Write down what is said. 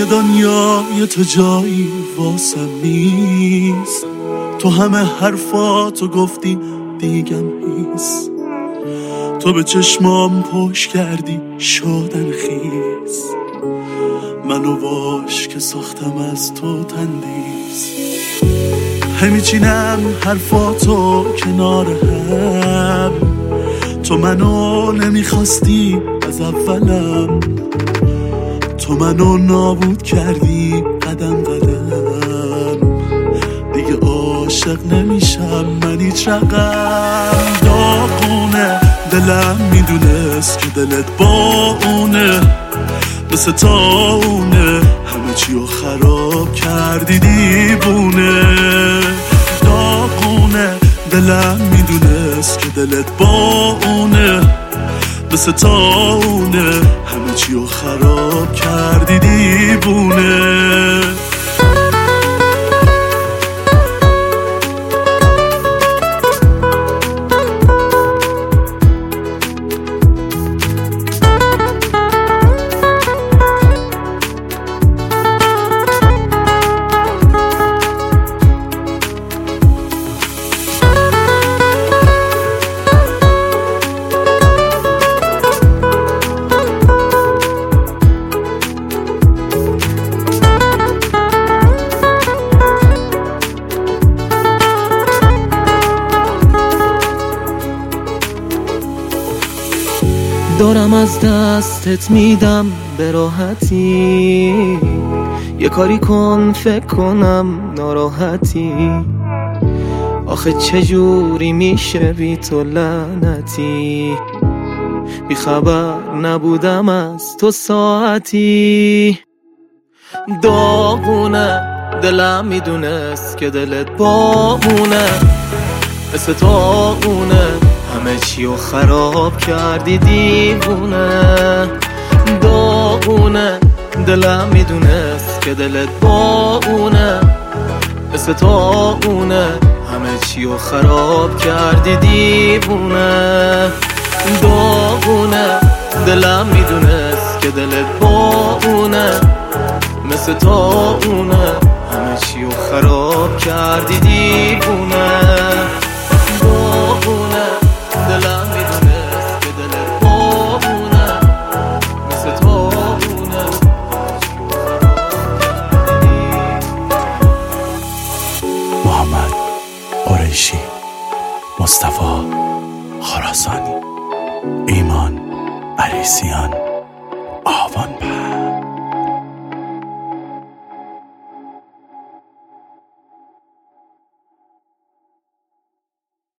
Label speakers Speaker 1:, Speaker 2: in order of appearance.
Speaker 1: دنیای تو جایی واسم نیست. تو همه حرفاتو گفتی دیگم هیست. تو به چشمام پشت کردی شدن خیز. منو باش که ساختم از تو تندیس. همیچینم حرفاتو کنار هم. تو منو نمیخواستی از اولم. تو منو نابود کردی قدم قدم. دیگه عاشق نمیشم من هیچ رقم. داغونه دلم میدونست که دلت با اونه. مثل تا اونه همه چیو خراب کردی دیوونه. داغونه دلم میدونست که دلت با اونه. مثل تا اونه همه چیو خراب کردی دیوونه.
Speaker 2: دارم از دستت میدم به راحتی. یه کاری کن فکر کنم ناراحتی. آخه چجوری میشه بی تو لعنتی. بی خبر نبودم از تو ساعتی. داغونه دلم میدونست که دلت باغونه. مثل طاغونه همه چیو خراب کردی دیوونه. داغونه دلم میدونست که دلت با اونه. مثل طاغونه همه چیو خراب کردی دیوونه. داغونه دلم میدونست که دلت با اونه. مثل طاغونه همه چیو خراب کردی دیوونه. داغونه دلم میدونست که دلت باغونه. مثل طاغونه
Speaker 1: محمد قریشی، مصطفی خراسانی، ایمان عریسیان، آوان